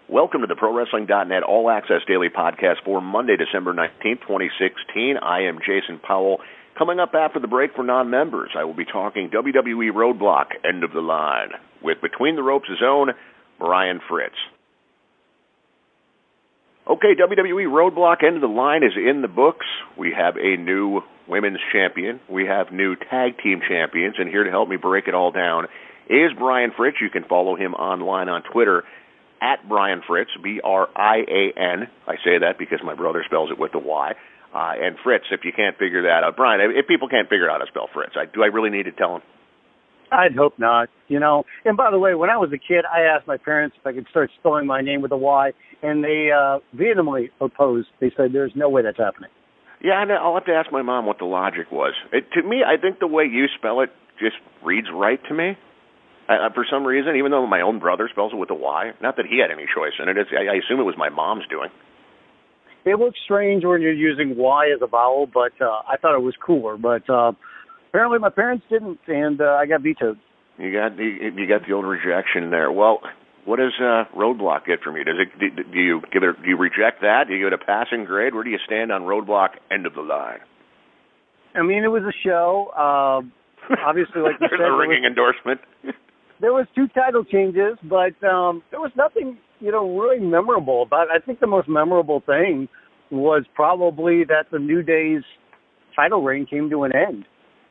Welcome to the ProWrestling.net All Access Daily Podcast for Monday, December 19th, 2016. I am Jason Powell. Coming up after the break for non-members, I will be talking WWE Roadblock, End of the Line, with Between the Ropes' own Brian Fritz. Okay, WWE Roadblock, End of the Line is in the books. We have a new women's champion. We have new tag team champions, and here to help me break it all down is Brian Fritz. You can follow him online on Twitter at Brian Fritz, B-R-I-A-N. I say that because my brother spells it with the Y. And Fritz, if you can't figure that out. Brian, if people can't figure out how to spell Fritz, do I really need to tell them? I'd hope not, you know. And by the way, when I was a kid, I asked my parents if I could start spelling my name with a Y, and they vehemently opposed. They said, there's no way that's happening. Yeah, and I'll have to ask my mom what the logic was. To me, I think the way you spell it just reads right to me. For some reason, even though my own brother spells it with a Y, not that he had any choice in it, I assume it was my mom's doing. It looks strange when you're using Y as a vowel, but I thought it was cooler. But apparently my parents didn't, and I got vetoed. You got the old rejection there. Well, what does Roadblock get from you? Do you reject that? Do you give it a passing grade? Where do you stand on Roadblock, End of the Line? I mean, it was a show. Obviously, like you said, a ringing endorsement. There was 2 title changes, but there was nothing, really memorable about it. I think the most memorable thing was probably that the New Day's title reign came to an end.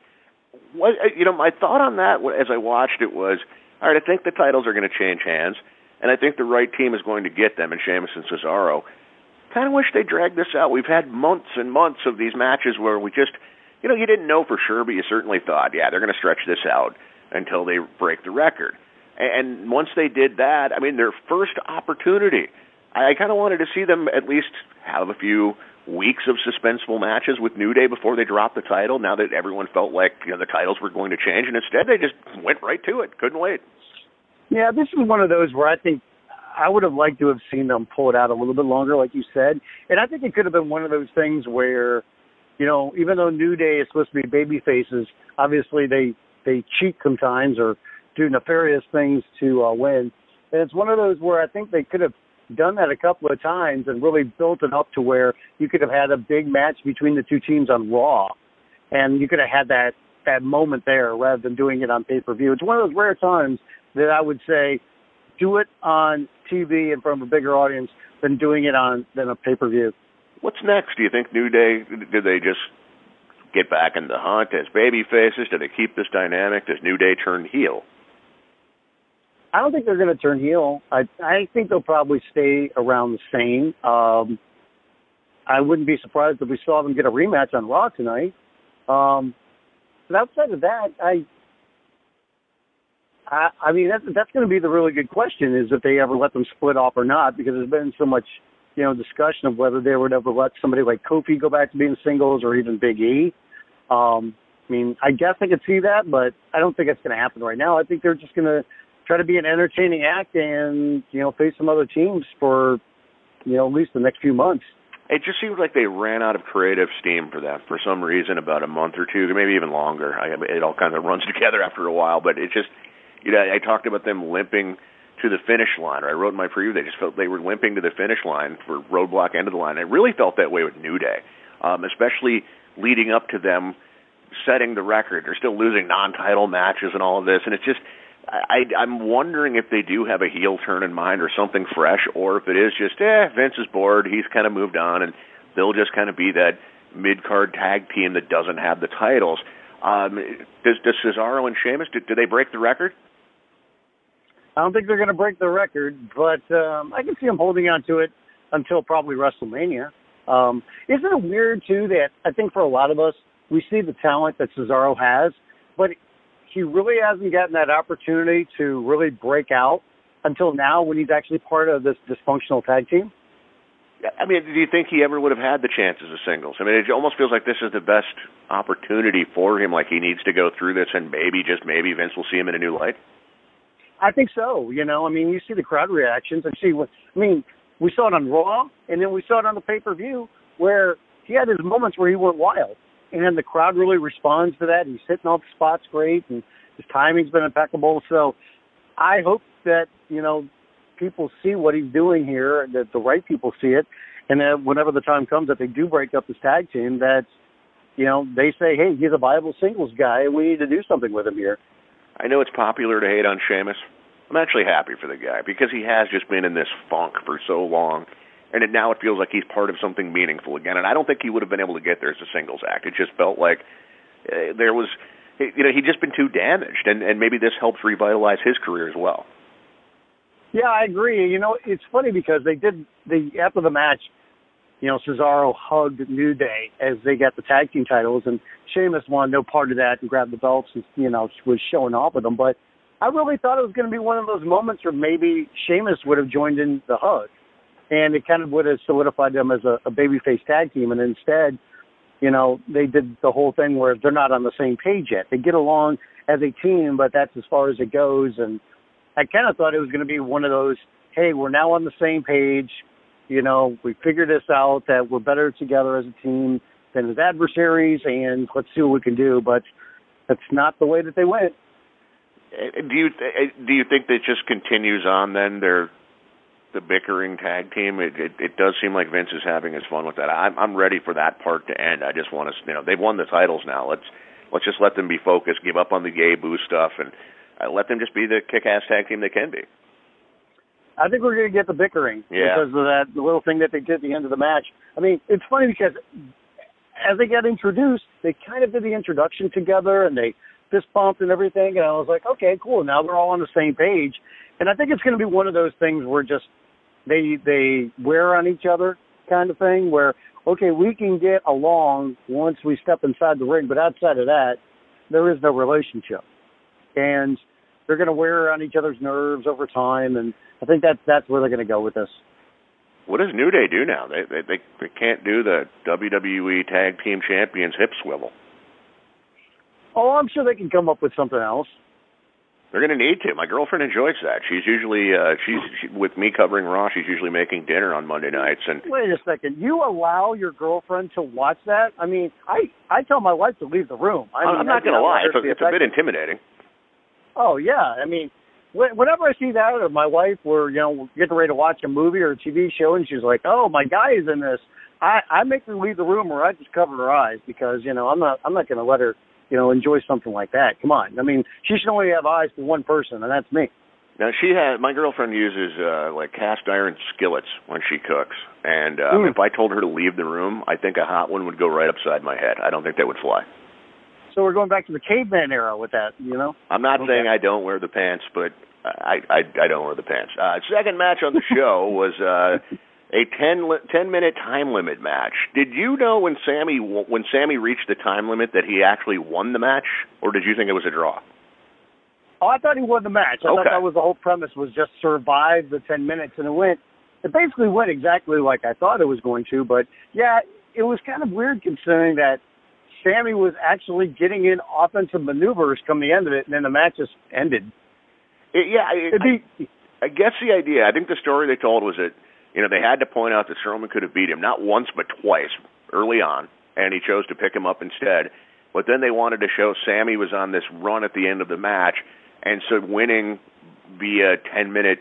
My thought on that as I watched it was, all right, I think the titles are going to change hands, and I think the right team is going to get them in Sheamus and Cesaro. Kind of wish they dragged this out. We've had months and months of these matches where we just, you didn't know for sure, but you certainly thought, yeah, they're going to stretch this out until they break the record. And once they did that, I mean, their first opportunity, I kind of wanted to see them at least have a few weeks of suspenseful matches with New Day before they dropped the title, now that everyone felt like the titles were going to change, and instead they just went right to it. Couldn't wait. Yeah, this is one of those where I think I would have liked to have seen them pull it out a little bit longer, like you said. And I think it could have been one of those things where, even though New Day is supposed to be baby faces, obviously they cheat sometimes or do nefarious things to win. And it's one of those where I think they could have done that a couple of times and really built it up to where you could have had a big match between the 2 teams on Raw, and you could have had that moment there rather than doing it on pay-per-view. It's one of those rare times that I would say do it on TV in front of a bigger audience than doing it on a pay-per-view. What's next? Do you think New Day, do they just get back in the hunt as baby faces? Do they keep this dynamic? Does New Day turn heel? I don't think they're going to turn heel. I think they'll probably stay around the same. I wouldn't be surprised if we saw them get a rematch on Raw tonight. But outside of that, I mean, that's going to be the really good question, is if they ever let them split off or not, because there's been so much, discussion of whether they would ever let somebody like Kofi go back to being singles or even Big E. I mean, I guess I could see that, but I don't think it's going to happen right now. I think they're just going to try to be an entertaining act and, face some other teams for, at least the next few months. It just seems like they ran out of creative steam for that for some reason about a month or two, maybe even longer. It all kind of runs together after a while, but it just, I talked about them limping to the finish line, or I wrote in my preview, they just felt they were limping to the finish line for Roadblock, End of the Line. I really felt that way with New Day, especially leading up to them setting the record. They're still losing non-title matches and all of this, and it's just, I'm wondering if they do have a heel turn in mind or something fresh, or if it is just, Vince is bored, he's kind of moved on, and they'll just kind of be that mid-card tag team that doesn't have the titles. Does Cesaro and Sheamus, do they break the record? I don't think they're going to break the record, but I can see them holding on to it until probably WrestleMania. Isn't it weird, too, that I think for a lot of us, we see the talent that Cesaro has, but he really hasn't gotten that opportunity to really break out until now when he's actually part of this dysfunctional tag team? I mean, do you think he ever would have had the chances of singles? I mean, it almost feels like this is the best opportunity for him, like he needs to go through this, and maybe, just maybe, Vince will see him in a new light. I think so. I mean, you see the crowd reactions. We saw it on Raw, and then we saw it on the pay-per-view where he had his moments where he went wild. And the crowd really responds to that. He's hitting all the spots great, and his timing's been impeccable. So I hope that, people see what he's doing here, that the right people see it, and that whenever the time comes that they do break up this tag team, that, you know, they say, hey, he's a viable singles guy, and we need to do something with him here. I know it's popular to hate on Sheamus. I'm actually happy for the guy because he has just been in this funk for so long, and now it feels like he's part of something meaningful again. And I don't think he would have been able to get there as a singles act. It just felt like there was, you know, he'd just been too damaged, and maybe this helps revitalize his career as well. Yeah, I agree. You know, it's funny because after the match, you know, Cesaro hugged New Day as they got the tag team titles, and Sheamus wanted no part of that and grabbed the belts and, you know, was showing off with them. But I really thought it was going to be one of those moments where maybe Sheamus would have joined in the hug, and it kind of would have solidified them as a babyface tag team. And instead, you know, they did the whole thing where they're not on the same page yet. They get along as a team, but that's as far as it goes. And I kind of thought it was going to be one of those, hey, we're now on the same page. You know, we figured this out, that we're better together as a team than as adversaries, and let's see what we can do. But that's not the way that they went. Do you think that just continues on then? They're the bickering tag team. It does seem like Vince is having his fun with that. I'm ready for that part to end. I just want to, you know, they've won the titles now. Let's just let them be focused, give up on the gay boo stuff, and let them just be the kick-ass tag team they can be. I think we're going to get the bickering because of that little thing that they did at the end of the match. I mean, it's funny because as they got introduced, they kind of did the introduction together and they fist bumped and everything, and I was like, okay, cool. Now they're all on the same page. And I think it's going to be one of those things where just they wear on each other kind of thing where, okay, we can get along once we step inside the ring, but outside of that, there is no relationship. And they're going to wear on each other's nerves over time, and I think that's where they're going to go with this. What does New Day do now? They can't do the WWE Tag Team Champions hip swivel. Oh, I'm sure they can come up with something else. They're going to need to. My girlfriend enjoys that. She's usually, with me covering Raw, she's usually making dinner on Monday nights. And wait a second. You allow your girlfriend to watch that? I mean, I tell my wife to leave the room. I'm not going to lie. It's a bit intimidating. Oh, yeah. I mean, whenever I see that, or my wife, we're, you know, getting ready to watch a movie or a TV show, and she's like, oh, my guy is in this, I make her leave the room, or I just cover her eyes because, you know, I'm not going to let her, you know, enjoy something like that. Come on. I mean, she should only have eyes for one person, and that's me. Now, my girlfriend uses, like, cast iron skillets when she cooks. And if I told her to leave the room, I think a hot one would go right upside my head. I don't think that would fly. So we're going back to the caveman era with that, you know? I'm not saying I don't wear the pants, but I don't wear the pants. Second match on the show was a 10-minute time limit match. Did you know when Sammy reached the time limit that he actually won the match, or did you think it was a draw? Oh, I thought he won the match. I thought that was the whole premise, was just survive the 10 minutes, and it basically went exactly like I thought it was going to. But yeah, it was kind of weird considering that Sammy was actually getting in offensive maneuvers come the end of it, and then the match just ended. I guess the idea, I think the story they told was that, you know, they had to point out that Strowman could have beat him, not once but twice, early on, and he chose to pick him up instead. But then they wanted to show Sammy was on this run at the end of the match, and so winning via 10-minute,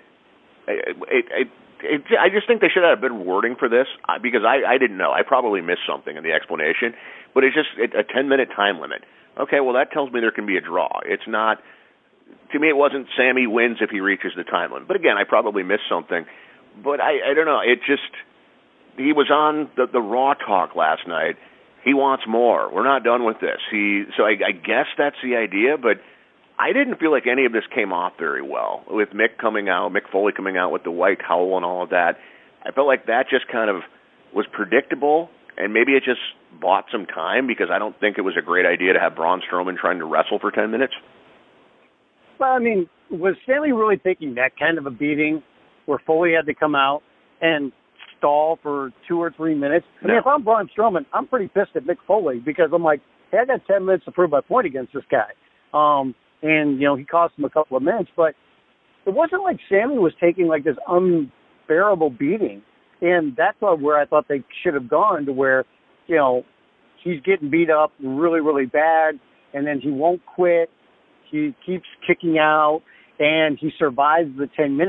I just think they should have a bit of wording for this, because I didn't know. I probably missed something in the explanation, but it's just a 10-minute time limit. Okay, well, that tells me there can be a draw. It's not, to me, it wasn't Sammy wins if he reaches the time limit. But again, I probably missed something. But I don't know. It just, he was on the Raw talk last night. He wants more. We're not done with this. So I guess that's the idea, but I didn't feel like any of this came off very well. With Mick Foley coming out with the white towel and all of that, I felt like that just kind of was predictable, and maybe it just bought some time because I don't think it was a great idea to have Braun Strowman trying to wrestle for 10 minutes. Well, I mean, was Stanley really taking that kind of a beating where Foley had to come out and stall for 2 or 3 minutes? I mean, if I'm Braun Strowman, I'm pretty pissed at Mick Foley because I'm like, hey, I got 10 minutes to prove my point against this guy. And, you know, he cost him a couple of minutes, but it wasn't like Sammy was taking like this unbearable beating. And that's where I thought they should have gone, to where, you know, he's getting beat up really, really bad, and then he won't quit. He keeps kicking out, and he survives the 10 minutes.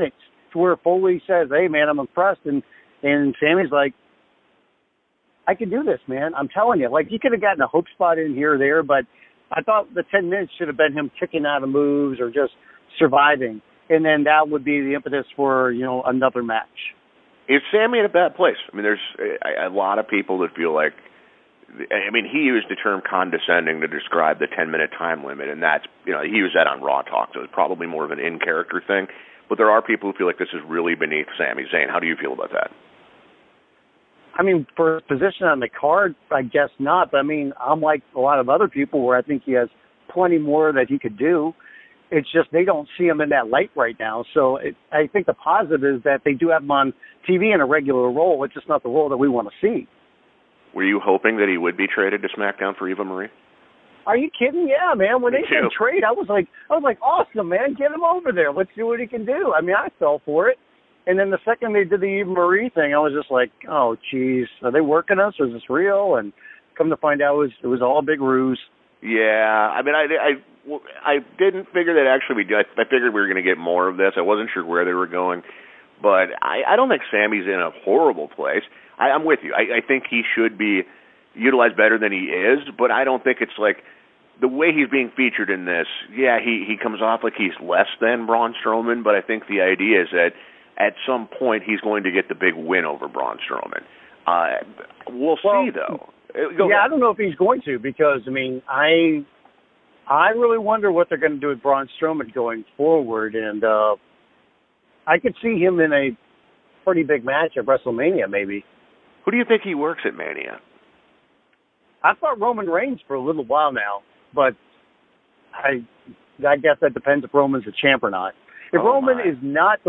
to where Foley says, "Hey, man, I'm impressed," and Sammy's like, "I can do this, man. I'm telling you." Like, he could have gotten a hope spot in here or there, but I thought the 10 minutes should have been him kicking out of moves or just surviving, and then that would be the impetus for, another match. Is Sammy in a bad place? I mean, there's a lot of people that feel like, he used the term condescending to describe the 10-minute time limit, and that's, he used that on Raw Talk, so it's probably more of an in-character thing. But there are people who feel like this is really beneath Sami Zayn. How do you feel about that? I mean, for his position on the card, I guess not. But, I'm like a lot of other people where I think he has plenty more that he could do. It's just they don't see him in that light right now. So I think the positive is that they do have him on TV in a regular role. It's just not the role that we want to see. Were you hoping that he would be traded to SmackDown for Eva Marie? Are you kidding? Yeah, man. When they said trade, I was like, awesome, man. Get him over there. Let's see what he can do. I fell for it. And then the second they did the Eva Marie thing, I was just like, oh, geez, are they working us or is this real? And come to find out it was all a big ruse. Yeah, I didn't figure that actually I figured we were going to get more of this. I wasn't sure where they were going. But I don't think Sammy's in a horrible place. I'm with you. I think he should be utilized better than he is, but I don't think it's like the way he's being featured in this. Yeah, he comes off like he's less than Braun Strowman, but I think the idea is that at some point he's going to get the big win over Braun Strowman. We'll see, though. I don't know if he's going to because, I really wonder what they're going to do with Braun Strowman going forward, and I could see him in a pretty big match at WrestleMania, maybe. Who do you think he works at Mania? I thought Roman Reigns for a little while now, but I guess that depends if Roman's a champ or not. If Roman is not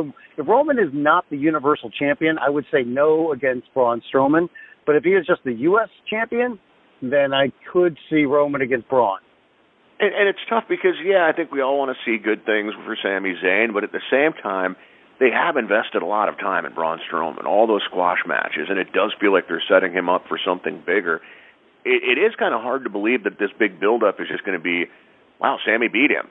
the Universal Champion, I would say no against Braun Strowman. But if he is just the U.S. Champion, then I could see Roman against Braun. And it's tough because, I think we all want to see good things for Sami Zayn, but at the same time, they have invested a lot of time in Braun Strowman, all those squash matches, and it does feel like they're setting him up for something bigger. It is kind of hard to believe that this big buildup is just going to be, wow, Sami beat him.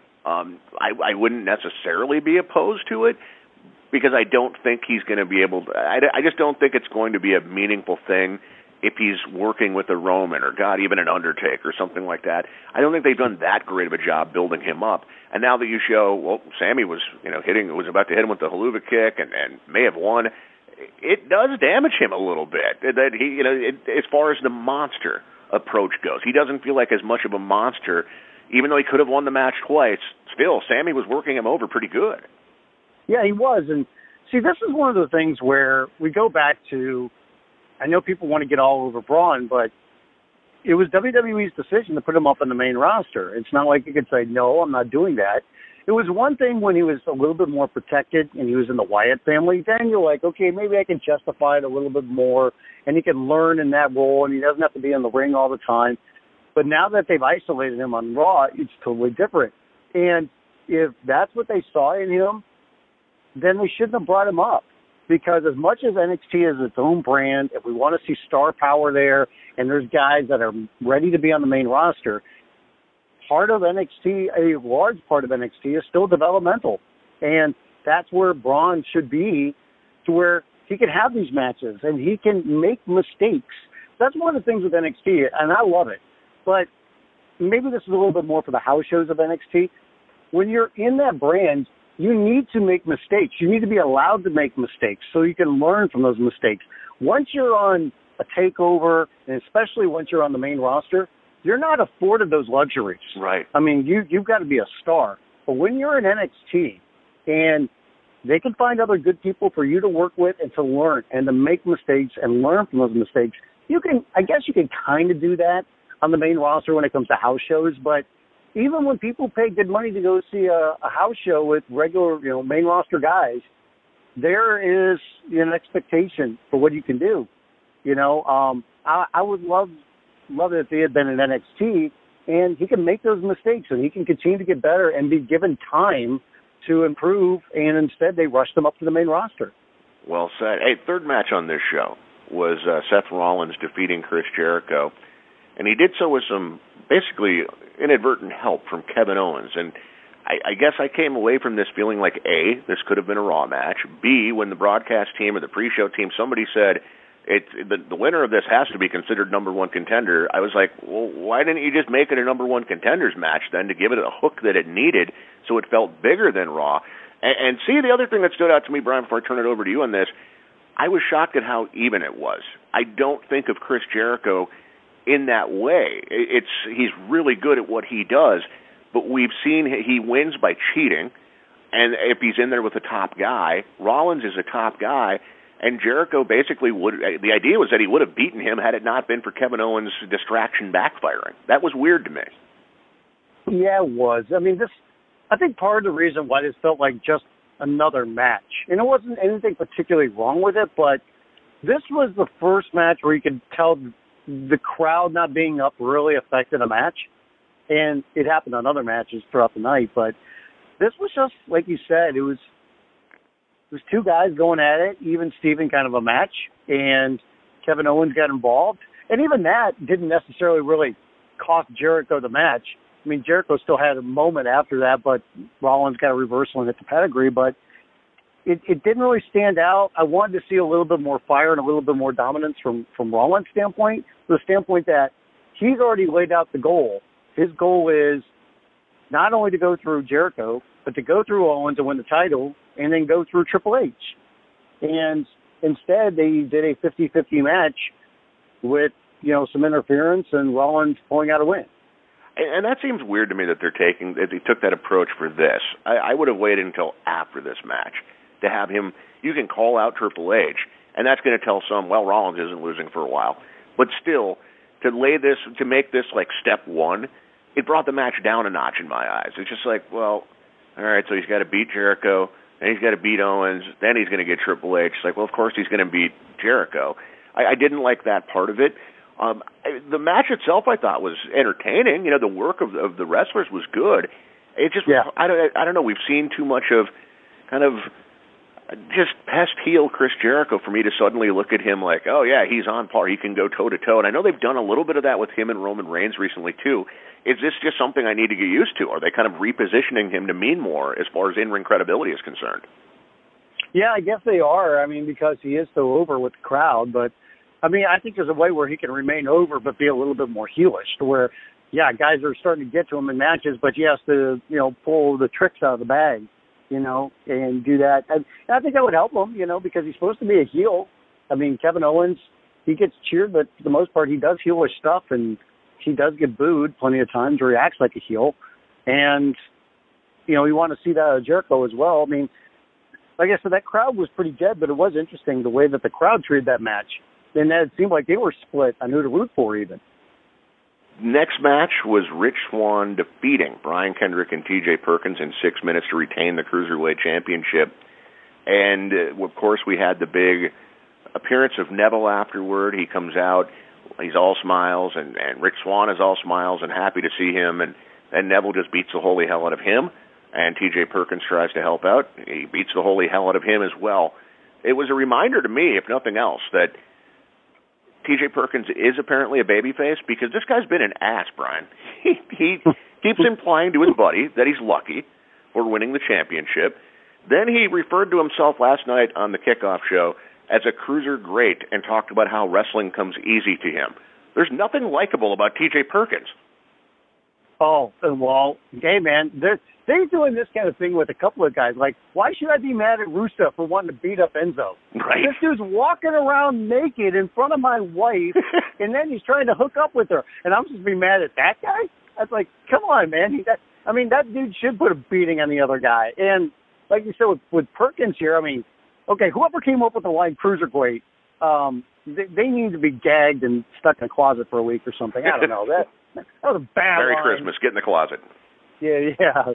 I wouldn't necessarily be opposed to it because I don't think he's going to be able to. I just don't think it's going to be a meaningful thing if he's working with a Roman or, God, even an Undertaker or something like that. I don't think they've done that great of a job building him up. And now that you show, Sami was, was about to hit him with the haluva kick and may have won, it does damage him a little bit. That he, as far as the monster approach goes, he doesn't feel like as much of a monster, even though he could have won the match twice. Still, Sami was working him over pretty good. Yeah, he was. And see, this is one of the things where we go back to, I know people want to get all over Braun, but it was WWE's decision to put him up on the main roster. It's not like you could say, no, I'm not doing that. It was one thing when he was a little bit more protected and he was in the Wyatt family. Then you're like, okay, maybe I can justify it a little bit more, and he can learn in that role, and he doesn't have to be in the ring all the time. But now that they've isolated him on Raw, it's totally different. And if that's what they saw in him, then they shouldn't have brought him up. Because as much as NXT is its own brand, if we want to see star power there, and there's guys that are ready to be on the main roster, part of NXT, a large part of NXT, is still developmental. And that's where Braun should be, to where he can have these matches and he can make mistakes. That's one of the things with NXT, and I love it. But maybe this is a little bit more for the house shows of NXT. When you're in that brand, you need to make mistakes. You need to be allowed to make mistakes so you can learn from those mistakes. Once you're on a takeover, and especially once you're on the main roster, you're not afforded those luxuries. Right. You've got to be a star. But when you're in NXT and they can find other good people for you to work with and to learn and to make mistakes and learn from those mistakes, I guess you can kind of do that on the main roster when it comes to house shows, but even when people pay good money to go see a house show with regular, main roster guys, there is an expectation for what you can do. I would love it if he had been in NXT and he can make those mistakes and he can continue to get better and be given time to improve. And instead, they rushed him up to the main roster. Well said. Hey, third match on this show was Seth Rollins defeating Chris Jericho, and he did so with some basically inadvertent help from Kevin Owens. And I guess I came away from this feeling like, A, this could have been a Raw match. B, when the broadcast team or the pre-show team, somebody said, the winner of this has to be considered number one contender. I was like, well, why didn't you just make it a number one contenders match then to give it a hook that it needed so it felt bigger than Raw? And see, the other thing that stood out to me, Brian, before I turn it over to you on this, I was shocked at how even it was. I don't think of Chris Jericho in that way. He's really good at what he does, but we've seen he wins by cheating, and if he's in there with a top guy, Rollins is a top guy, and Jericho basically the idea was that he would have beaten him had it not been for Kevin Owens' distraction backfiring. That was weird to me. Yeah, it was. I mean, I think part of the reason why this felt like just another match, and it wasn't anything particularly wrong with it, but this was the first match where you could tell the crowd not being up really affected a match, and it happened on other matches throughout the night, but this was just, like you said, it was two guys going at it, even Steven kind of a match, and Kevin Owens got involved. And even that didn't necessarily really cost Jericho the match. I mean, Jericho still had a moment after that, but Rollins got a reversal and hit the pedigree, but it didn't really stand out. I wanted to see a little bit more fire and a little bit more dominance from Rollins' standpoint, the standpoint that he's already laid out the goal. His goal is not only to go through Jericho, but to go through Owens and win the title, and then go through Triple H. And instead, they did a 50-50 match with, some interference and Rollins pulling out a win. And that seems weird to me that they took that approach for this. I would have waited until after this match to have him. You can call out Triple H, and that's going to tell some, well, Rollins isn't losing for a while. But still, to make this like step one, it brought the match down a notch in my eyes. It's just like, well, all right, so he's got to beat Jericho, then he's got to beat Owens, then he's going to get Triple H. It's like, well, of course he's going to beat Jericho. I didn't like that part of it. The match itself, I thought, was entertaining. The work of the wrestlers was good. It just, yeah. I don't know. We've seen too much of kind of just pest heel Chris Jericho for me to suddenly look at him like, oh yeah, he's on par. He can go toe to toe. And I know they've done a little bit of that with him and Roman Reigns recently too. Is this just something I need to get used to? Are they kind of repositioning him to mean more as far as in-ring credibility is concerned? Yeah, I guess they are. I mean, because he is so over with the crowd. But, I mean, I think there's a way where he can remain over but be a little bit more heelish to where, yeah, guys are starting to get to him in matches, but he has to, pull the tricks out of the bag, and do that. And I think that would help him, because he's supposed to be a heel. I mean, Kevin Owens, he gets cheered, but for the most part, he does heelish stuff, and he does get booed plenty of times where he acts like a heel. And, you want to see that out of Jericho as well. I mean, like I said, that crowd was pretty dead, but it was interesting the way that the crowd treated that match. And it seemed like they were split on who to root for even. Next match was Rich Swann defeating Brian Kendrick and TJ Perkins in 6 minutes to retain the Cruiserweight Championship. And, of course, we had the big appearance of Neville afterward. He comes out. He's all smiles, and Rich Swann is all smiles and happy to see him. And then Neville just beats the holy hell out of him, and TJ Perkins tries to help out. He beats the holy hell out of him as well. It was a reminder to me, if nothing else, that TJ Perkins is apparently a babyface because this guy's been an ass, Brian. He keeps implying to his buddy that he's lucky for winning the championship. Then he referred to himself last night on the kickoff show as a cruiser great and talked about how wrestling comes easy to him. There's nothing likable about TJ Perkins. Oh, well, hey, man, they're doing this kind of thing with a couple of guys. Like, why should I be mad at Rusev for wanting to beat up Enzo? Right. This dude's walking around naked in front of my wife, and then he's trying to hook up with her. And I'm just being mad at that guy? That's like, come on, man. That dude should put a beating on the other guy. And like you said with Perkins here, I mean, okay, whoever came up with the line Cruiserweight, they need to be gagged and stuck in a closet for a week or something. I don't know. That was a bad Merry line. Christmas. Get in the closet. Yeah.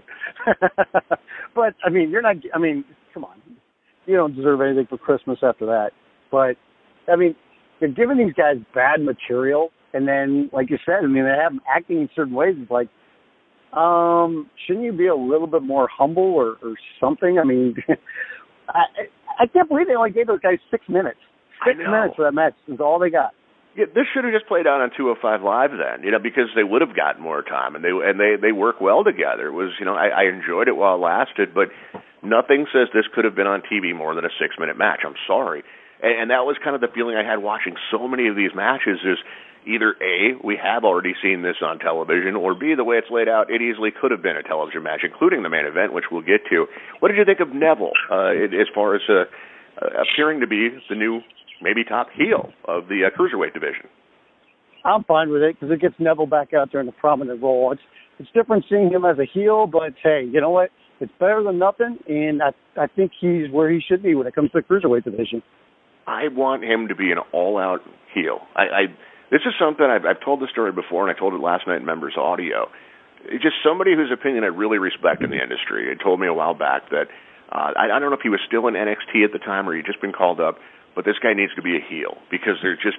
But, come on. You don't deserve anything for Christmas after that. But, I mean, they're giving these guys bad material, and then, like you said, they have them acting in certain ways. It's like, shouldn't you be a little bit more humble or something? I mean, I can't believe they only gave those guys 6 minutes. 6 minutes for that match is all they got. Yeah, this should have just played out on 205 Live then, because they would have gotten more time, and they work well together. It was, I enjoyed it while it lasted, but nothing says this could have been on TV more than a 6-minute match. I'm sorry, and that was kind of the feeling I had watching so many of these matches. Is either A, we have already seen this on television, or B, the way it's laid out, it easily could have been a television match, including the main event, which we'll get to. What did you think of Neville as far as appearing to be the new, maybe top heel of the Cruiserweight division? I'm fine with it because it gets Neville back out there in a prominent role. It's different seeing him as a heel, but hey, you know what? It's better than nothing, and I think he's where he should be when it comes to the Cruiserweight division. I want him to be an all-out heel. This is something I've told the story before, and I told it last night in Members Audio. It's just somebody whose opinion I really respect in the industry. It told me a while back that I don't know if he was still in NXT at the time or he'd just been called up, but this guy needs to be a heel because there's just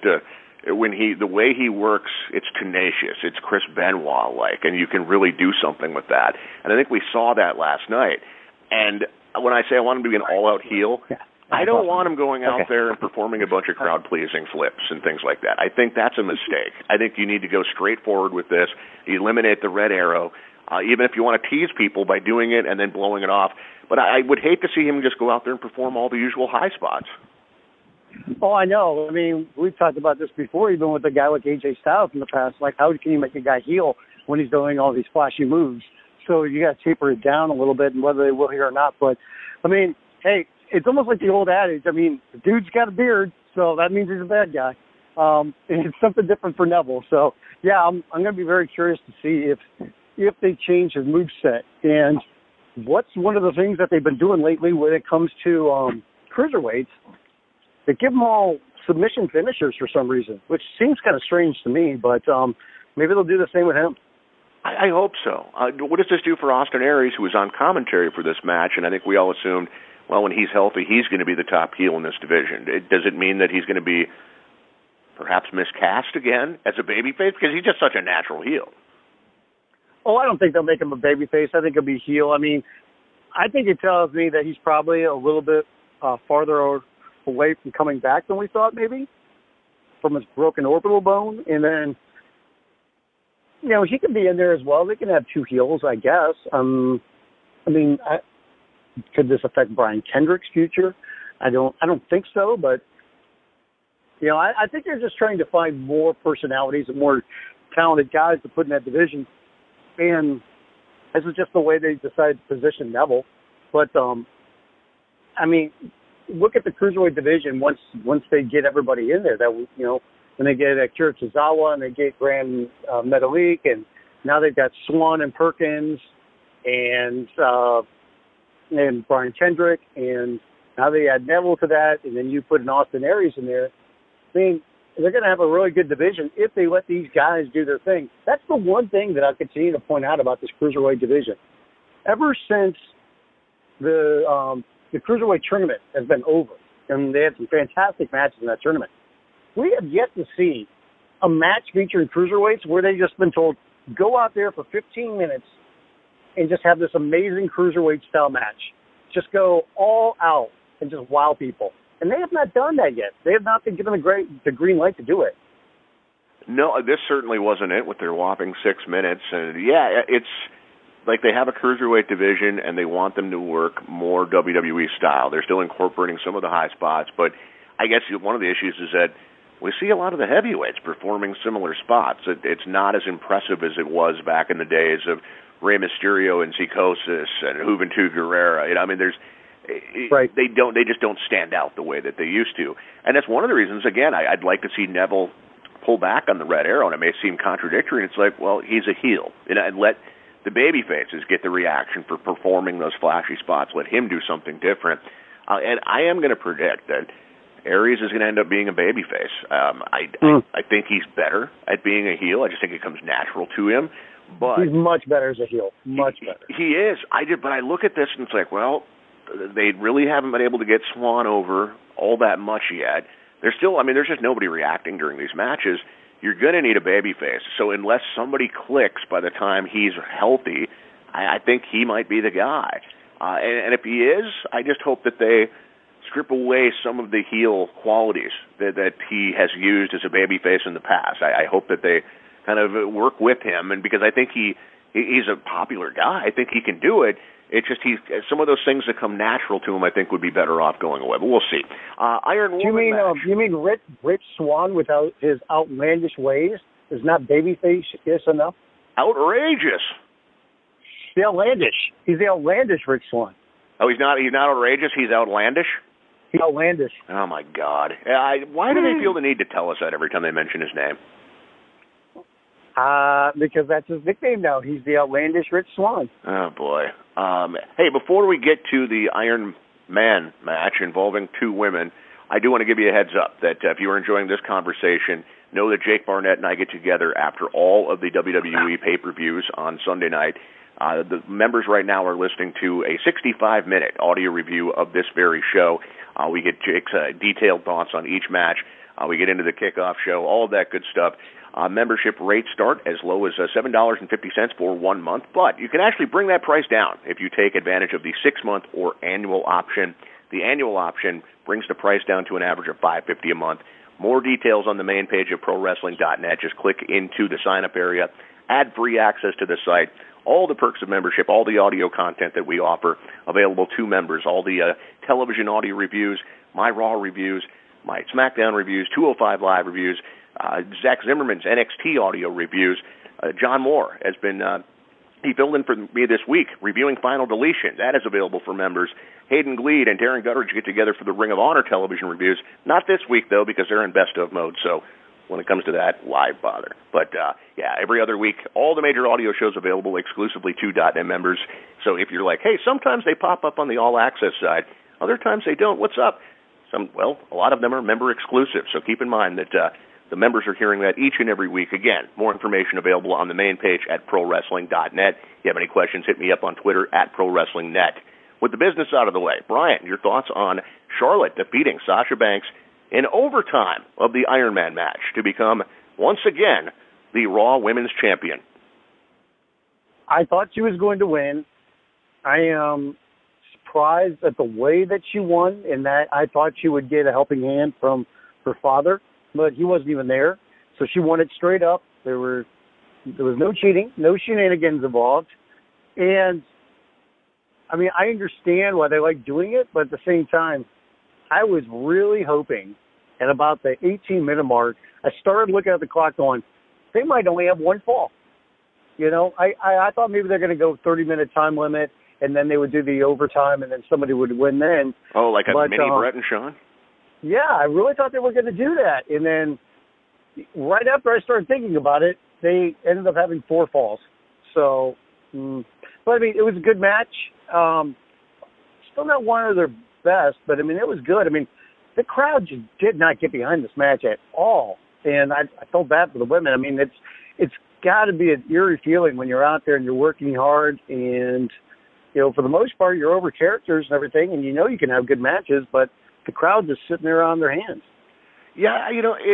the way he works, it's tenacious. It's Chris Benoit-like, and you can really do something with that. And I think we saw that last night. And when I say I want him to be an all-out heel, I don't want him going out there and performing a bunch of crowd-pleasing flips and things like that. I think that's a mistake. I think you need to go straight forward with this, eliminate the red arrow, even if you want to tease people by doing it and then blowing it off. But I would hate to see him just go out there and perform all the usual high spots. Oh, I know. I mean, we've talked about this before, even with a guy like AJ Styles in the past. Like, how can you make a guy heel when he's doing all these flashy moves? So you got to taper it down a little bit, and whether they will here or not. But, I mean, hey, it's almost like the old adage. I mean, the dude's got a beard, so that means he's a bad guy. And it's something different for Neville. So, yeah, I'm going to be very curious to see if they change his moveset. And what's one of the things that they've been doing lately when it comes to cruiserweights? They give them all submission finishers for some reason, which seems kind of strange to me, but maybe they'll do the same with him. I hope so. What does this do for Austin Aries, who was on commentary for this match, and I think we all assumed, well, when he's healthy, he's going to be the top heel in this division. Does it mean that he's going to be perhaps miscast again as a babyface? Because he's just such a natural heel. Oh, I don't think they'll make him a babyface. I think he'll be heel. I mean, I think it tells me that he's probably a little bit farther away from coming back than we thought, maybe, from his broken orbital bone. And then, he can be in there as well. They can have two heels, I guess. Could this affect Brian Kendrick's future? I don't think so, but, I think they're just trying to find more personalities and more talented guys to put in that division. And this is just the way they decided to position Neville. But, look at the Cruiserweight division once they get everybody in there. That when they get Akira Tozawa and they get Grand Metalik, and now they've got Swan and Perkins and Brian Kendrick, and now they add Neville to that, and then you put an Austin Aries in there. I mean, they're going to have a really good division if they let these guys do their thing. That's the one thing that I continue to point out about this Cruiserweight division. Ever since the Cruiserweight tournament has been over, and they had some fantastic matches in that tournament, we have yet to see a match featuring Cruiserweights where they've just been told, go out there for 15 minutes and just have this amazing Cruiserweight-style match. Just go all out and just wow people. And they have not done that yet. They have not been given the green light to do it. No, this certainly wasn't it with their whopping 6 minutes. And, yeah, it's like they have a Cruiserweight division and they want them to work more WWE style. They're still incorporating some of the high spots, but I guess one of the issues is that we see a lot of the heavyweights performing similar spots. It's not as impressive as it was back in the days of Rey Mysterio and Psicosis and Juventud Guerrera. Right. They just don't stand out the way that they used to. And that's one of the reasons, again, I'd like to see Neville pull back on the red arrow, and it may seem contradictory, and it's like, well, he's a heel. And let the baby faces get the reaction for performing those flashy spots. Let him do something different. And I am going to predict that Aries is going to end up being a babyface. I think he's better at being a heel. I just think it comes natural to him. But he's much better as a heel. Much better. He is. But I look at this and it's like, well, they really haven't been able to get Swan over all that much yet. There's just nobody reacting during these matches. You're going to need a babyface. So unless somebody clicks by the time he's healthy, I think he might be the guy. And if he is, I just hope that they strip away some of the heel qualities that he has used as a babyface in the past. I hope that they kind of work with him, and because I think he's a popular guy, I think he can do it. It's just some of those things that come natural to him, I think, would be better off going away. But we'll see. Iron Woman match. You mean Rich Swann without his outlandish ways is not babyface-ish enough? Outrageous. The outlandish. He's the outlandish Rich Swann. Oh, he's not outrageous. He's outlandish. He's outlandish. Oh my God! Why do they feel the need to tell us that every time they mention his name? Because that's his nickname now. He's the outlandish Rich Swann. Oh boy. Hey, before we get to the Iron Man match involving two women, I do want to give you a heads up that if you are enjoying this conversation, know that Jake Barnett and I get together after all of the WWE pay-per-views on Sunday night. The members right now are listening to a 65-minute audio review of this very show. We get Jake's detailed thoughts on each match. We get into the kickoff show, all of that good stuff. Membership rates start as low as $7.50 for 1 month, but you can actually bring that price down if you take advantage of the 6-month or annual option. The annual option brings the price down to an average of $5.50 a month. More details on the main page of ProWrestling.net. Just click into the sign-up area, ad-free access to the site, all the perks of membership, all the audio content that we offer available to members, all the television audio reviews, my Raw reviews, my SmackDown reviews, 205 Live reviews, Zach Zimmerman's NXT audio reviews. John Moore has been, he filled in for me this week, reviewing Final Deletion. That is available for members. Hayden Gleed and Darren Gutteridge get together for the Ring of Honor television reviews. Not this week, though, because they're in best of mode, so when it comes to that, why bother? But, yeah, every other week, all the major audio shows available exclusively to .net members. So if you're like, hey, sometimes they pop up on the All Access side, other times they don't, what's up? A lot of them are member exclusive, so keep in mind that the members are hearing that each and every week. Again, more information available on the main page at ProWrestling.net. If you have any questions, hit me up on Twitter at ProWrestlingNet. With the business out of the way, Brian, your thoughts on Charlotte defeating Sasha Banks in overtime of the Iron Man match to become, once again, the Raw Women's Champion? I thought she was going to win. I am surprised at the way that she won, in that I thought she would get a helping hand from her father, but he wasn't even there. So she won it straight up. There was no cheating, no shenanigans involved. And, I mean, I understand why they like doing it, but at the same time, I was really hoping at about the 18-minute mark, I started looking at the clock going, they might only have one fall. You know, I thought maybe they're going to go 30-minute time limit, and then they would do the overtime, and then somebody would win then. Oh, like a mini Brett and Sean? Yeah, I really thought they were going to do that. And then right after I started thinking about it, they ended up having 4 falls. So, but I mean, it was a good match. Still not one of their best, but I mean, it was good. I mean, the crowd just did not get behind this match at all. And I felt bad for the women. I mean, it's got to be an eerie feeling when you're out there and you're working hard and, you know, for the most part, you're over characters and everything, and you know you can have good matches, but the crowd just sitting there on their hands. Yeah, you know,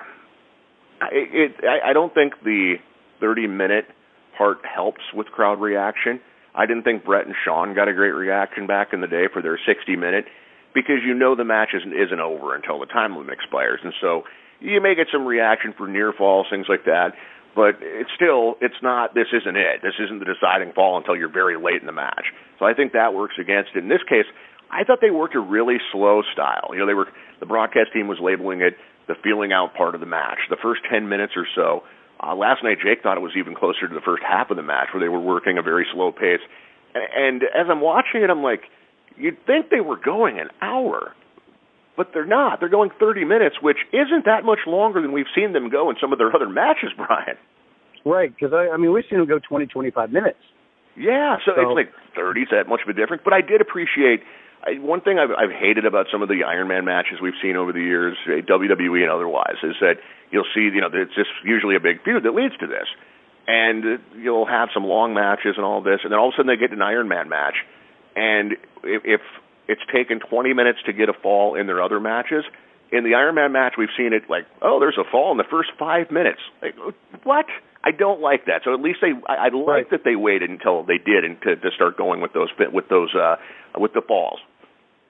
I don't think the 30-minute part helps with crowd reaction. I didn't think Brett and Sean got a great reaction back in the day for their 60-minute, because you know the match isn't over until the time limit expires, and so you may get some reaction for near falls, things like that, but it's not, this isn't it. This isn't the deciding fall until you're very late in the match. So I think that works against it. In this case, I thought they worked a really slow style. You know, the broadcast team was labeling it the feeling out part of the match. The first 10 minutes or so, last night Jake thought it was even closer to the first half of the match where they were working a very slow pace. And as I'm watching it, I'm like, you'd think they were going an hour, but they're not. They're going 30 minutes, which isn't that much longer than we've seen them go in some of their other matches, Brian. Right, because, I mean, we've seen them go 20, 25 minutes. Yeah, so it's like 30's that much of a difference. But I did appreciate, one thing I've hated about some of the Iron Man matches we've seen over the years, WWE and otherwise, is that you'll see, you know, it's just usually a big feud that leads to this. And you'll have some long matches and all this, and then all of a sudden they get an Iron Man match. And if it's taken 20 minutes to get a fall in their other matches, in the Iron Man match we've seen it like, oh, there's a fall in the first 5 minutes. Like, what? I don't like that. So at least I like that they waited until they did and to start going with the falls.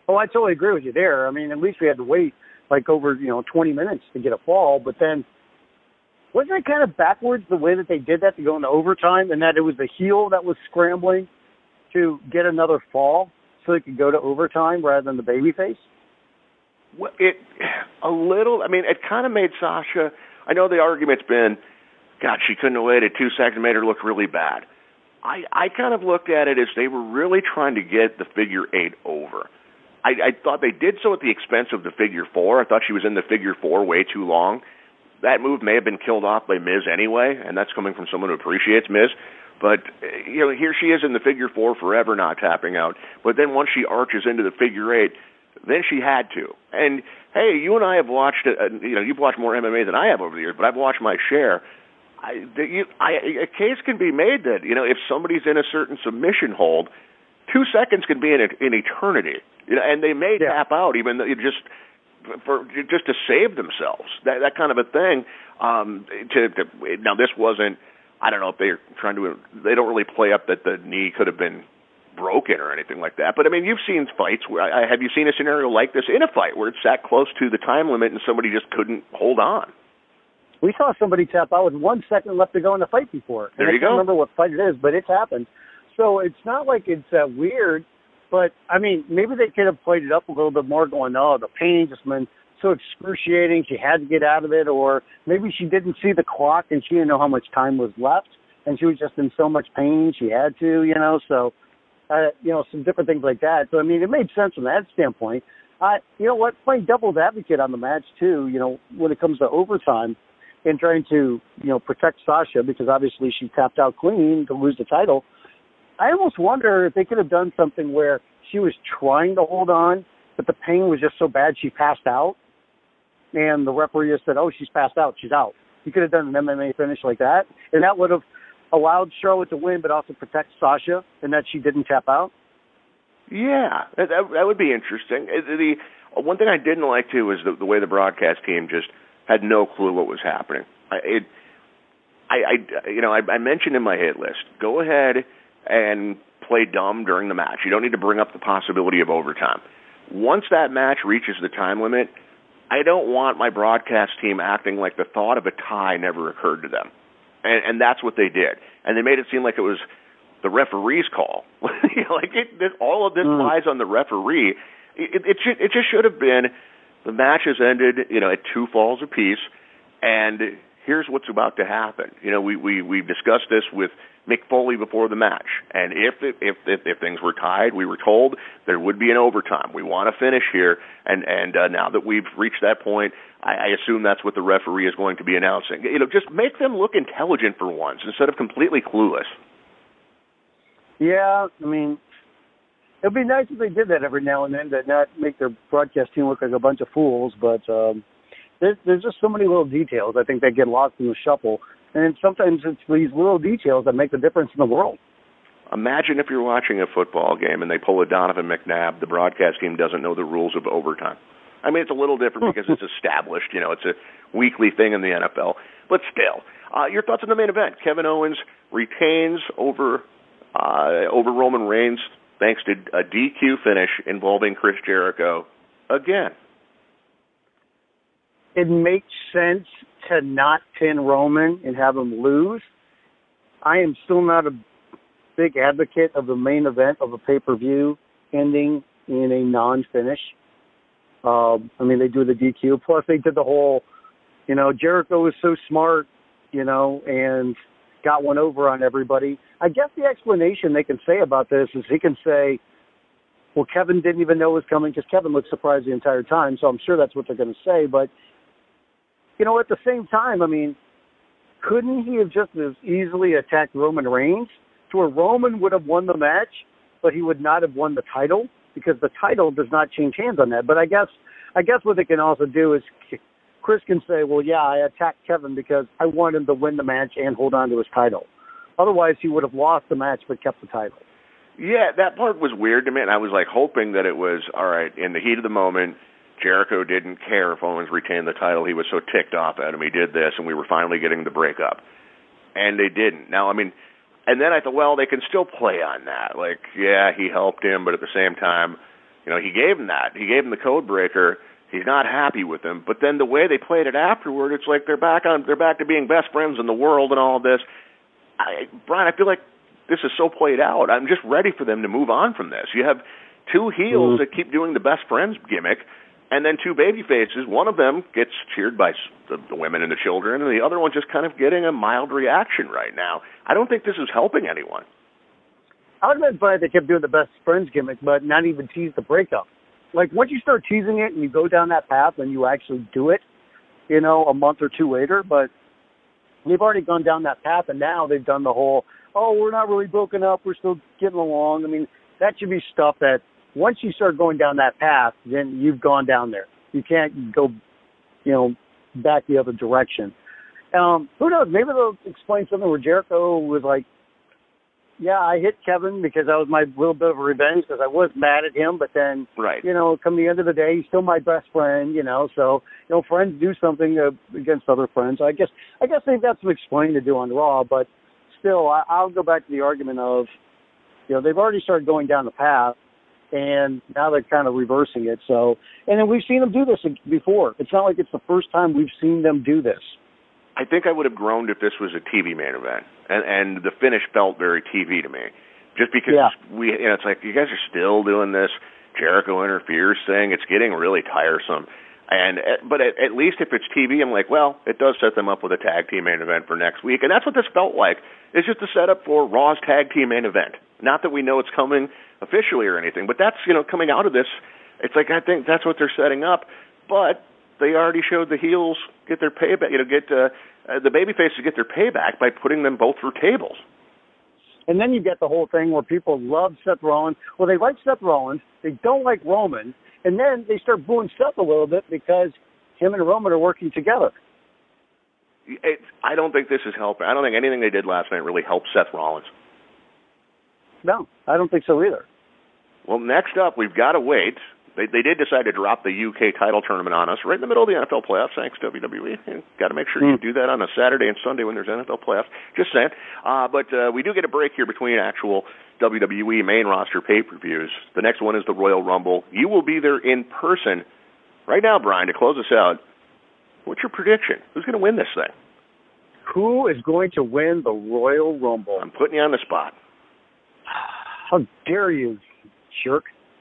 Oh, I totally agree with you there. I mean, at least we had to wait like over 20 minutes to get a fall, but then wasn't it kind of backwards the way that they did that to go into overtime, and that it was the heel that was scrambling to get another fall so they could go to overtime rather than the babyface? Well, I mean, it kind of made Sasha, I know the argument's been, God, she couldn't have waited 2 seconds and made her look really bad. I kind of looked at it as they were really trying to get the figure 8 over. I thought they did so at the expense of the figure 4. I thought she was in the figure 4 way too long. That move may have been killed off by Miz anyway, and that's coming from someone who appreciates Miz. But, here she is in the figure 4 forever not tapping out. But then once she arches into the figure 8, then she had to. And, hey, you and I have watched, you've watched more MMA than I have over the years, but I've watched my share. A case can be made that, if somebody's in a certain submission hold, 2 seconds can be an eternity. And they may tap out even just to save themselves. That kind of a thing. Now, this wasn't, I don't know if they're trying to, they don't really play up that the knee could have been broken or anything like that. But, I mean, you've seen fights where, have you seen a scenario like this in a fight where it's sat close to the time limit and somebody just couldn't hold on? We saw somebody tap out with 1 second left to go in the fight before. There you go. I can't remember what fight it is, but it's happened. So it's not like it's weird, but, I mean, maybe they could have played it up a little bit more going, oh, the pain just been so excruciating, she had to get out of it, or maybe she didn't see the clock and she didn't know how much time was left, and she was just in so much pain she had to, so, some different things like that. So, I mean, it made sense from that standpoint. You know what, playing devil's advocate on the match, too, when it comes to overtime, and trying to, protect Sasha because obviously she tapped out clean to lose the title. I almost wonder if they could have done something where she was trying to hold on, but the pain was just so bad she passed out, and the referee just said, oh, she's passed out, she's out. You could have done an MMA finish like that, and that would have allowed Charlotte to win but also protect Sasha and that she didn't tap out. Yeah, that would be interesting. The one thing I didn't like, too, is the way the broadcast team just had no clue what was happening. I mentioned in my hit list, go ahead and play dumb during the match. You don't need to bring up the possibility of overtime. Once that match reaches the time limit, I don't want my broadcast team acting like the thought of a tie never occurred to them. And that's what they did. And they made it seem like it was the referee's call. All of this lies on the referee. It just should have been, the match has ended, at 2 falls apiece, and here's what's about to happen. We've discussed this with Mick Foley before the match, and if things were tied, we were told there would be an overtime. We want to finish here, and now that we've reached that point, I assume that's what the referee is going to be announcing. Just make them look intelligent for once instead of completely clueless. Yeah, I mean, it'd be nice if they did that every now and then to not make their broadcast team look like a bunch of fools, but there's just so many little details, I think, that get lost in the shuffle. And sometimes it's these little details that make the difference in the world. Imagine if you're watching a football game and they pull a Donovan McNabb, the broadcast team doesn't know the rules of overtime. I mean, it's a little different because it's established, it's a weekly thing in the NFL. But still, your thoughts on the main event. Kevin Owens retains over Roman Reigns thanks to a DQ finish involving Chris Jericho again. It makes sense to not pin Roman and have him lose. I am still not a big advocate of the main event of a pay-per-view ending in a non-finish. They do the DQ. Plus, they did the whole, Jericho was so smart, and got one over on everybody. I guess the explanation they can say about this is he can say, well, Kevin didn't even know it was coming because Kevin looked surprised the entire time, so I'm sure that's what they're going to say. But, at the same time, couldn't he have just as easily attacked Roman Reigns to where Roman would have won the match, but he would not have won the title? Because the title does not change hands on that. But I guess what they can also do is Chris can say, well, yeah, I attacked Kevin because I want him to win the match and hold on to his title. Otherwise, he would have lost the match but kept the title. Yeah, that part was weird to me, and I was hoping that it was, all right, in the heat of the moment, Jericho didn't care if Owens retained the title. He was so ticked off at him. He did this, and we were finally getting the breakup. And they didn't. Now, and then I thought, well, they can still play on that. Yeah, he helped him, but at the same time, He gave him that. He gave him the code breaker. He's not happy with him. But then the way they played it afterward, it's like they're back to being best friends in the world and all of this. Brian, I feel like this is so played out. I'm just ready for them to move on from this. You have two heels that keep doing the best friends gimmick, and then two baby faces. One of them gets cheered by the women and the children, and the other one just kind of getting a mild reaction right now. I don't think this is helping anyone. I would have been fine if they kept doing the best friends gimmick, but not even tease the breakup. Like, once you start teasing it and you go down that path and you actually do it, a month or two later, but they've already gone down that path, and now they've done the whole, we're not really broken up, we're still getting along. I mean, that should be stuff that once you start going down that path, then you've gone down there. You can't go, back the other direction. Who knows? Maybe they'll explain something where Jericho was like, yeah, I hit Kevin because that was my little bit of a revenge because I was mad at him, but then, right. Come the end of the day, he's still my best friend, so, friends do something against other friends. I guess they've got some explaining to do on Raw, but still, I'll go back to the argument of, they've already started going down the path, and now they're kind of reversing it. So, and then we've seen them do this before. It's not like it's the first time we've seen them do this. I think I would have groaned if this was a TV main event, and the finish felt very TV to me, just because it's like you guys are still doing this Jericho interferes thing. It's getting really tiresome, but at least if it's TV, I'm like, well, it does set them up with a tag team main event for next week, and that's what this felt like. It's just a setup for Raw's tag team main event. Not that we know it's coming officially or anything, but that's coming out of this. It's like I think that's what they're setting up, but they already showed the heels get their payback. The babyfaces get their payback by putting them both through tables. And then you get the whole thing where people love Seth Rollins. Well, they like Seth Rollins. They don't like Roman. And then they start booing Seth a little bit because him and Roman are working together. I don't think this is helping. I don't think anything they did last night really helped Seth Rollins. No, I don't think so either. Well, next up, we've got to wait. They did decide to drop the UK title tournament on us right in the middle of the NFL playoffs. Thanks, WWE. Got to make sure you do that on a Saturday and Sunday when there's NFL playoffs. Just saying. But we do get a break here between actual WWE main roster pay-per-views. The next one is the Royal Rumble. You will be there in person. Right now, Brian, to close us out, what's your prediction? Who's going to win this thing? Who is going to win the Royal Rumble? I'm putting you on the spot. How dare you, jerk.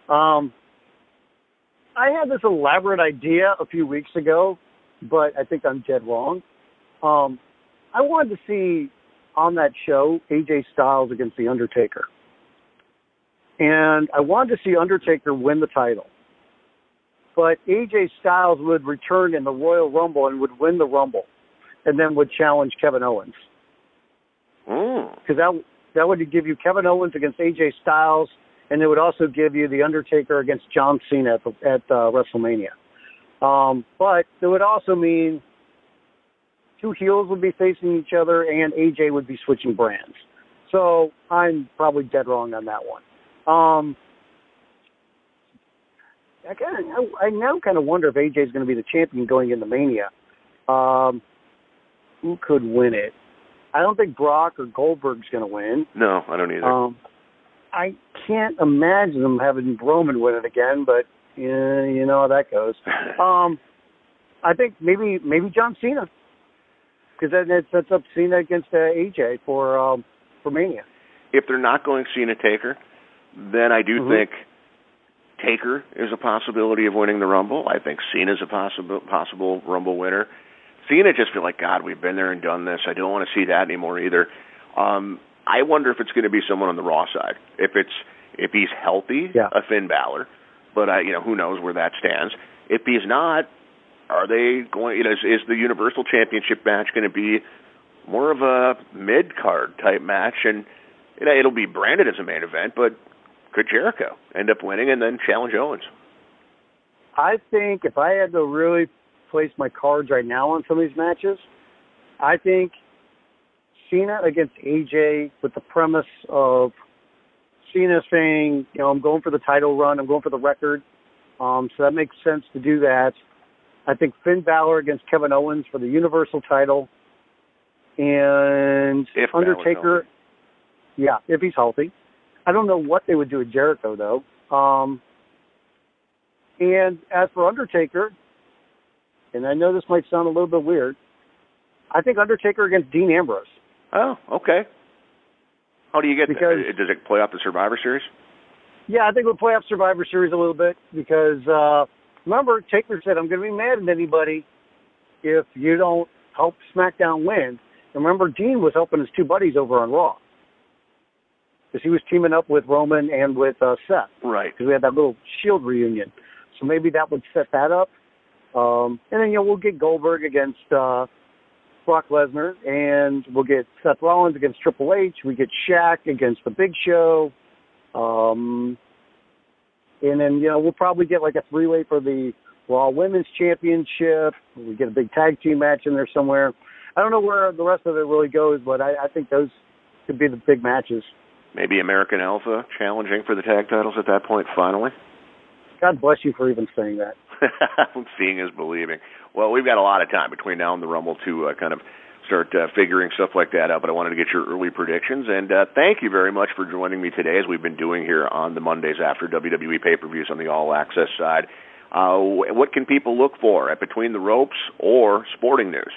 I had this elaborate idea a few weeks ago, but I think I'm dead wrong. I wanted to see on that show AJ Styles against The Undertaker. And I wanted to see Undertaker win the title. But AJ Styles would return in the Royal Rumble and would win the Rumble and then would challenge Kevin Owens. Because that would give you Kevin Owens against AJ Styles, and it would also give you The Undertaker against John Cena at WrestleMania. But it would also mean two heels would be facing each other, and AJ would be switching brands. So I'm probably dead wrong on that one. I now kind of wonder if AJ is going to be the champion going into Mania. Who could win it? I don't think Brock or Goldberg's going to win. No, I don't either. I can't imagine them having Roman win it again, but you know how that goes. I think maybe John Cena, because that sets up Cena against AJ for Mania. If they're not going Cena Taker, then I do think Taker is a possibility of winning the Rumble. I think Cena's a possible Rumble winner. Cena just feel like, God, we've been there and done this. I don't want to see that anymore either. I wonder if it's going to be someone on the Raw side. If he's healthy, a Finn Balor, but who knows where that stands. If he's not, are they going? Is the Universal Championship match going to be more of a mid-card type match? And it'll be branded as a main event, but could Jericho end up winning and then challenge Owens? I think if I had to really place my cards right now on some of these matches, I think Cena against AJ with the premise of Cena saying, I'm going for the title run, I'm going for the record. So that makes sense to do that. I think Finn Balor against Kevin Owens for the Universal title. And if Undertaker, if he's healthy. I don't know what they would do with Jericho, though. And as for Undertaker, and I know this might sound a little bit weird, I think Undertaker against Dean Ambrose. Oh, okay. How do you get because, that? Does it play off the Survivor Series? Yeah, I think we'll play off Survivor Series a little bit because, remember, Taker said, I'm going to be mad at anybody if you don't help SmackDown win. And remember, Dean was helping his two buddies over on Raw because he was teaming up with Roman and with Seth. Right. Because we had that little Shield reunion. So maybe that would set that up. And then, we'll get Goldberg against Brock Lesnar, and we'll get Seth Rollins against Triple H. We get Shaq against The Big Show. And then, we'll probably get like a three-way for the Raw Women's Championship. We get a big tag team match in there somewhere. I don't know where the rest of it really goes, but I think those could be the big matches. Maybe American Alpha challenging for the tag titles at that point, finally. God bless you for even saying that. Seeing is believing. Well, we've got a lot of time between now and the Rumble to kind of start figuring stuff like that out, but I wanted to get your early predictions, and thank you very much for joining me today, as we've been doing here on the Mondays after WWE pay-per-views on the All Access side. What can people look for at Between the Ropes or Sporting News?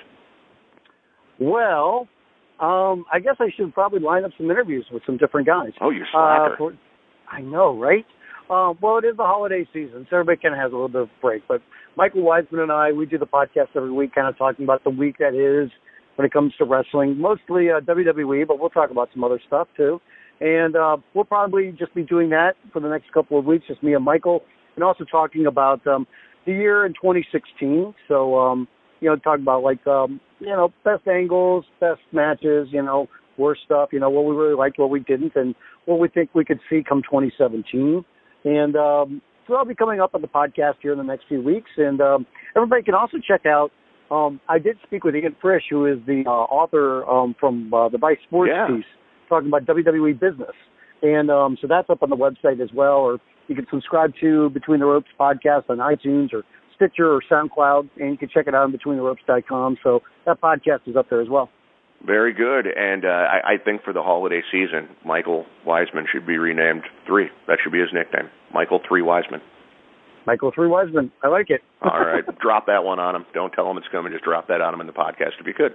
Well, I guess I should probably line up some interviews with some different guys. Oh, you're slacker. I know, right? Well, it is the holiday season, so everybody kind of has a little bit of a break. But Michael Wiseman and I, we do the podcast every week, kind of talking about the week that is when it comes to wrestling, mostly WWE, but we'll talk about some other stuff too. And we'll probably just be doing that for the next couple of weeks, just me and Michael, and also talking about the year in 2016. So, talk about like, best angles, best matches, worst stuff, what we really liked, what we didn't, and what we think we could see come 2017. And so that'll be coming up on the podcast here in the next few weeks. And everybody can also check out, I did speak with Ian Frisch, who is the author from the Vice Sports piece, talking about WWE business. And so that's up on the website as well, or you can subscribe to Between the Ropes podcast on iTunes or Stitcher or SoundCloud, and you can check it out on BetweenTheRopes.com. So that podcast is up there as well. Very good. And I think for the holiday season, Michael Wiseman should be renamed 3. That should be his nickname, Michael 3 Wiseman. Michael 3 Wiseman. I like it. All right. Drop that one on him. Don't tell him it's coming. Just drop that on him in the podcast if you could.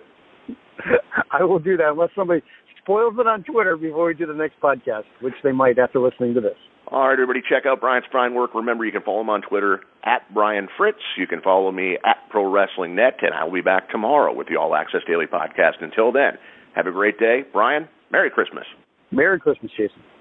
I will do that unless somebody spoils it on Twitter before we do the next podcast, which they might after listening to this. All right, everybody, check out Brian's fine work. Remember, you can follow him on Twitter at Brian Fritz. You can follow me at Pro Wrestling Net, and I'll be back tomorrow with the All Access Daily Podcast. Until then, have a great day. Brian, Merry Christmas. Merry Christmas, Jason.